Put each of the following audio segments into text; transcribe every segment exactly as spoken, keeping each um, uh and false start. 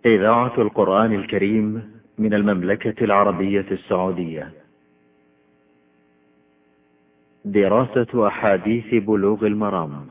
إذاعة القرآن الكريم من المملكة العربية السعودية. دراسة أحاديث بلوغ المرام.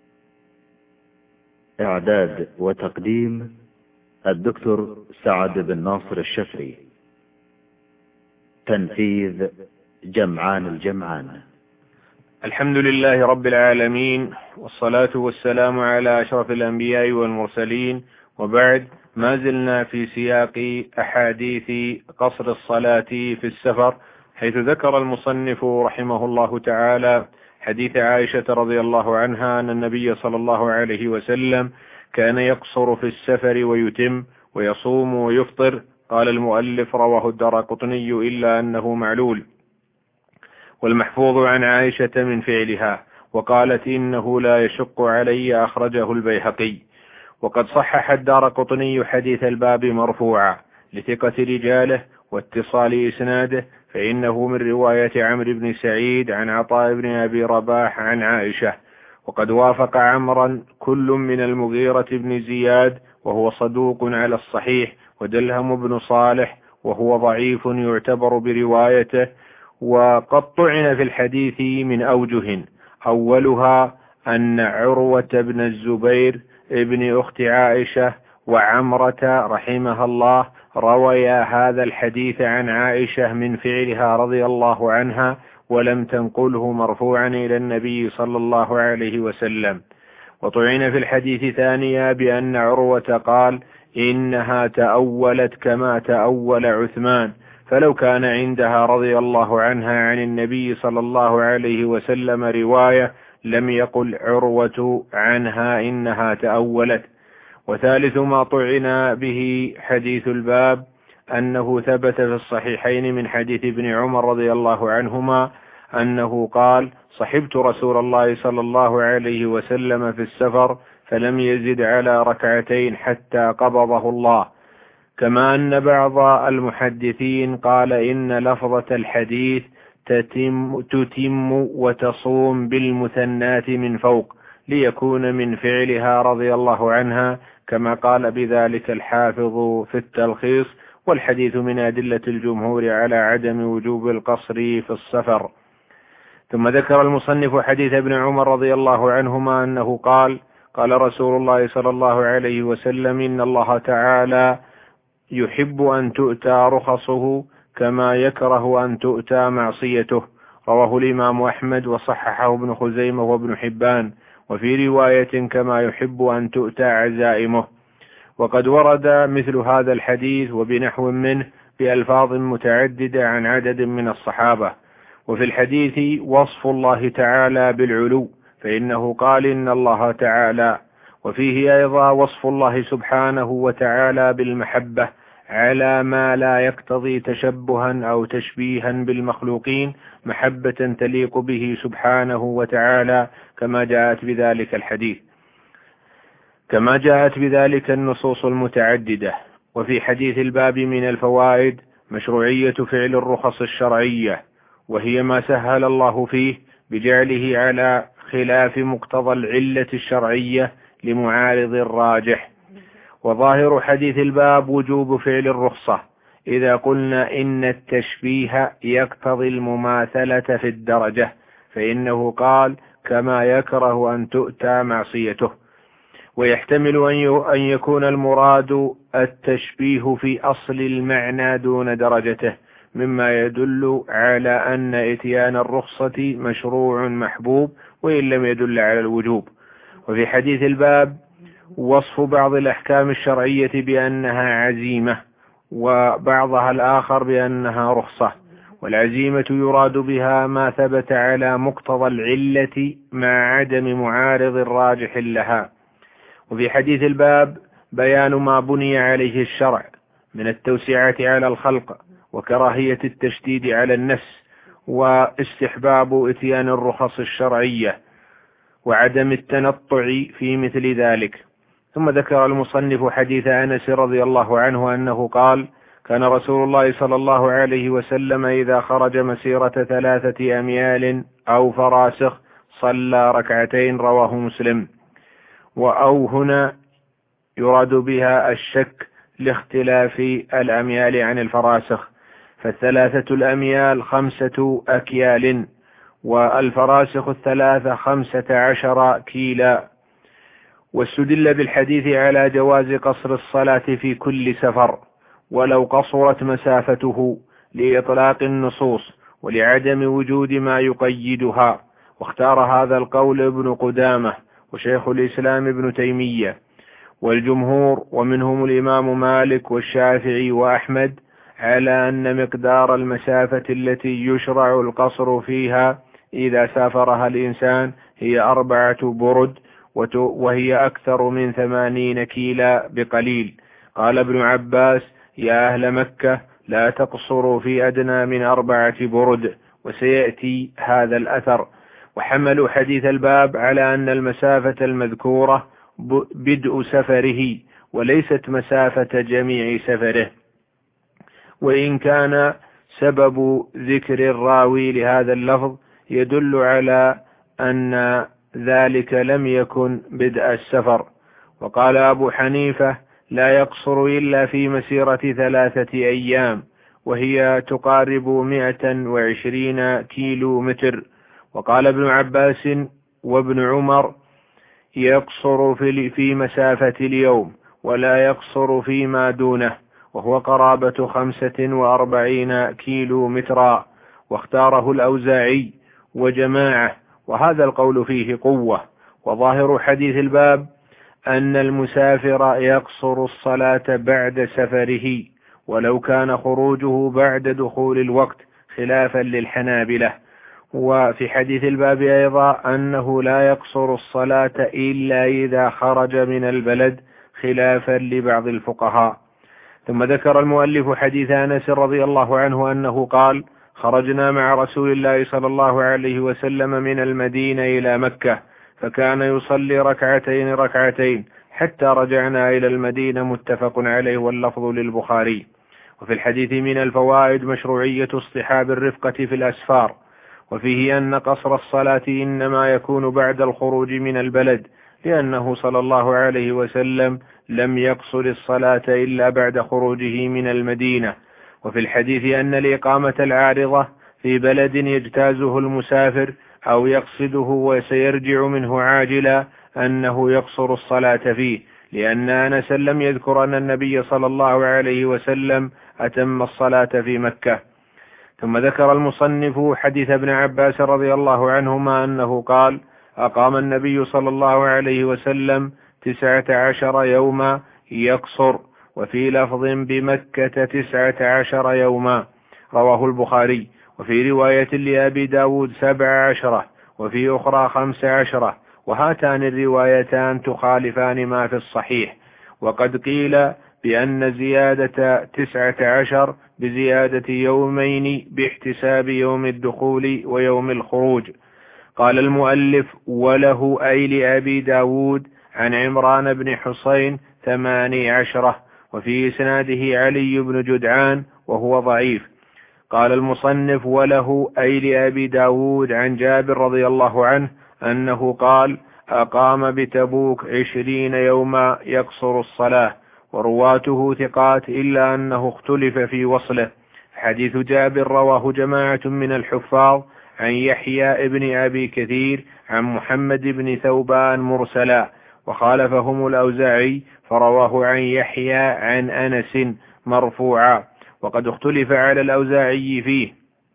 إعداد وتقديم الدكتور سعد بن ناصر الشفري. تنفيذ جمعان الجمعان. الحمد لله رب العالمين، والصلاة والسلام على أشرف الأنبياء والمرسلين، وبعد. ما زلنا في سياق أحاديث قصر الصلاة في السفر، حيث ذكر المصنف رحمه الله تعالى حديث عائشة رضي الله عنها أن النبي صلى الله عليه وسلم كان يقصر في السفر ويتم ويصوم ويفطر. قال المؤلف: رواه الدارقطني إلا أنه معلول، والمحفوظ عن عائشة من فعلها، وقالت إنه لا يشق علي، أخرجه البيهقي. وقد صحح الدارقطني حديث الباب مرفوعا لثقة رجاله واتصال إسناده، فإنه من رواية عمرو بن سعيد عن عطاء بن أبي رباح عن عائشة. وقد وافق عمرا كل من المغيرة بن زياد وهو صدوق على الصحيح، ودلهم بن صالح وهو ضعيف يعتبر بروايته. وقد طعن في الحديث من أوجه، أولها أن عروة بن الزبير ابن أخت عائشة وعمرة رحمها الله رويا هذا الحديث عن عائشة من فعلها رضي الله عنها، ولم تنقله مرفوعا إلى النبي صلى الله عليه وسلم. وطعن في الحديث ثانيا بأن عروة قال إنها تأولت كما تأول عثمان، فلو كان عندها رضي الله عنها عن النبي صلى الله عليه وسلم رواية لم يقل عروة عنها إنها تأولت. وثالث ما طعن به حديث الباب أنه ثبت في الصحيحين من حديث ابن عمر رضي الله عنهما أنه قال: صحبت رسول الله صلى الله عليه وسلم في السفر فلم يزد على ركعتين حتى قبضه الله. كما أن بعض المحدثين قال إن لفظة الحديث تتم, تتم وتصوم بالمثنات من فوق، ليكون من فعلها رضي الله عنها، كما قال بذلك الحافظ في التلخيص. والحديث من أدلة الجمهور على عدم وجوب القصر في السفر. ثم ذكر المصنف حديث ابن عمر رضي الله عنهما أنه قال: قال رسول الله صلى الله عليه وسلم: إن الله تعالى يحب أن تؤتى رخصه كما يكره أن تؤتى معصيته. رواه الإمام أحمد وصححه ابن خزيمة وابن حبان، وفي رواية كما يحب أن تؤتى عزائمه. وقد ورد مثل هذا الحديث وبنحو منه بألفاظ متعددة عن عدد من الصحابة. وفي الحديث وصف الله تعالى بالعلو، فإنه قال إن الله تعالى، وفيه أيضا وصف الله سبحانه وتعالى بالمحبة على ما لا يقتضي تشبها أو تشبيها بالمخلوقين، محبة تليق به سبحانه وتعالى، كما جاءت بذلك الحديث كما جاءت بذلك النصوص المتعددة. وفي حديث الباب من الفوائد مشروعية فعل الرخص الشرعية، وهي ما سهل الله فيه بجعله على خلاف مقتضى العلة الشرعية لمعارض الراجح. وظاهر حديث الباب وجوب فعل الرخصة إذا قلنا إن التشبيه يقتضي المماثلة في الدرجة، فإنه قال كما يكره أن تؤتى معصيته. ويحتمل أن يكون المراد التشبيه في أصل المعنى دون درجته، مما يدل على أن إتيان الرخصة مشروع محبوب وإن لم يدل على الوجوب. وفي حديث الباب وصف بعض الأحكام الشرعية بأنها عزيمة، وبعضها الآخر بأنها رخصة. والعزيمة يراد بها ما ثبت على مقتضى العلة مع عدم معارض الراجح لها. وفي حديث الباب بيان ما بني عليه الشرع من التوسعة على الخلق وكراهية التشديد على النفس، واستحباب إتيان الرخص الشرعية وعدم التنطع في مثل ذلك. ثم ذكر المصنف حديث أنس رضي الله عنه أنه قال: كان رسول الله صلى الله عليه وسلم إذا خرج مسيرة ثلاثة أميال أو فراسخ صلى ركعتين. رواه مسلم. وأو هنا يراد بها الشك لاختلاف الأميال عن الفراسخ، فالثلاثة الأميال خمسة أكيال، والفراسخ الثلاثة خمسة عشر كيلا. واستدل بالحديث على جواز قصر الصلاة في كل سفر ولو قصرت مسافته لإطلاق النصوص ولعدم وجود ما يقيدها، واختار هذا القول ابن قدامة وشيخ الإسلام ابن تيمية والجمهور ومنهم الإمام مالك والشافعي وأحمد على أن مقدار المسافة التي يشرع القصر فيها إذا سافرها الإنسان هي أربعة برد، وهي أكثر من ثمانين كيلا بقليل. قال ابن عباس: يا أهل مكة لا تقصروا في أدنى من أربعة برد، وسيأتي هذا الأثر. وحملوا حديث الباب على أن المسافة المذكورة بدء سفره وليست مسافة جميع سفره، وإن كان سبب ذكر الراوي لهذا اللفظ يدل على أن ذلك لم يكن بدء السفر. وقال أبو حنيفة: لا يقصر إلا في مسيرة ثلاثة أيام، وهي تقارب مئة وعشرين كيلو متر. وقال ابن عباس وابن عمر: يقصر في مسافة اليوم ولا يقصر فيما دونه، وهو قرابة خمسة وأربعين كيلو مترا. واختاره الأوزاعي وجماعة، وهذا القول فيه قوة. وظاهر حديث الباب أن المسافر يقصر الصلاة بعد سفره ولو كان خروجه بعد دخول الوقت، خلافا للحنابلة. وفي حديث الباب أيضا أنه لا يقصر الصلاة إلا إذا خرج من البلد، خلافا لبعض الفقهاء. ثم ذكر المؤلف حديث أنس رضي الله عنه أنه قال: خرجنا مع رسول الله صلى الله عليه وسلم من المدينة إلى مكة، فكان يصلي ركعتين ركعتين حتى رجعنا إلى المدينة، متفق عليه واللفظ للبخاري. وفي الحديث من الفوائد مشروعية اصطحاب الرفقة في الأسفار، وفيه أن قصر الصلاة إنما يكون بعد الخروج من البلد، لأنه صلى الله عليه وسلم لم يقصر الصلاة إلا بعد خروجه من المدينة. وفي الحديث أن الإقامة العارضة في بلد يجتازه المسافر أو يقصده وسيرجع منه عاجلا أنه يقصر الصلاة فيه، لأن أنس لم يذكر أن النبي صلى الله عليه وسلم أتم الصلاة في مكة. ثم ذكر المصنف حديث ابن عباس رضي الله عنهما أنه قال: أقام النبي صلى الله عليه وسلم تسعة عشر يوما يقصر، وفي لفظ بمكة تسعة عشر يوما، رواه البخاري. وفي رواية لأبي داود سبع عشرة، وفي أخرى خمس عشرة، وهاتان الروايتان تخالفان ما في الصحيح. وقد قيل بأن زيادة تسعة عشر بزيادة يومين باحتساب يوم الدخول ويوم الخروج. قال المؤلف: وله أي لأبي داود عن عمران بن حسين ثماني عشرة، وفي إسناده علي بن جدعان وهو ضعيف. قال المصنف: وله أي لأبي داود عن جابر رضي الله عنه أنه قال: أقام بتبوك عشرين يوما يقصر الصلاة، ورواته ثقات إلا أنه اختلف في وصله. حديث جابر رواه جماعة من الحفاظ عن يحيى ابن أبي كثير عن محمد بن ثوبان مرسلا، وخالفهم الأوزاعي فرواه عن يحيى عن أنس مرفوعا، وقد اختلف على الأوزاعي فيه.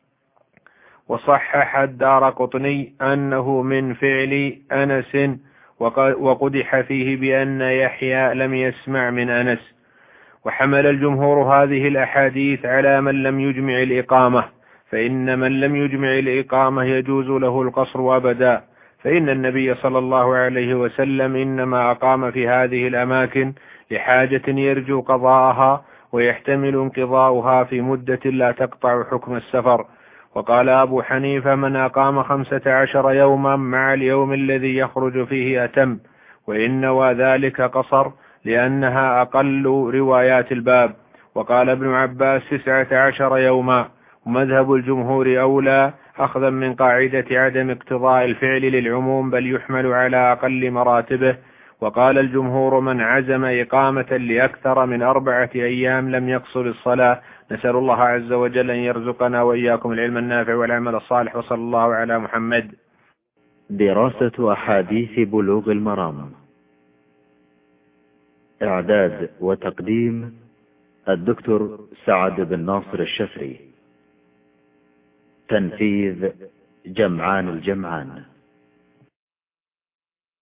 وصحح الدارقطني أنه من فعل أنس، وقدح فيه بأن يحيى لم يسمع من أنس. وحمل الجمهور هذه الأحاديث على من لم يجمع الإقامة، فإن من لم يجمع الإقامة يجوز له القصر أبدا، فإن النبي صلى الله عليه وسلم إنما أقام في هذه الأماكن لحاجة يرجو قضاءها ويحتمل انقضاؤها في مدة لا تقطع حكم السفر. وقال أبو حنيفة: من أقام خمسة عشر يوما مع اليوم الذي يخرج فيه أتم، وإن وذلك قصر لأنها أقل روايات الباب. وقال ابن عباس: تسعة عشر يوما. ومذهب الجمهور أولى أخذا من قاعدة عدم اقتضاء الفعل للعموم، بل يحمل على أقل مراتبه، وقال الجمهور من عزم إقامة لأكثر من أربعة أيام لم يقصر الصلاة. نسأل الله عز وجل أن يرزقنا وإياكم العلم النافع والعمل الصالح، وصلى الله على محمد. دراسة أحاديث بلوغ المرام. إعداد وتقديم الدكتور سعد بن ناصر الشفري. تنفيذ جمعان الجمعان.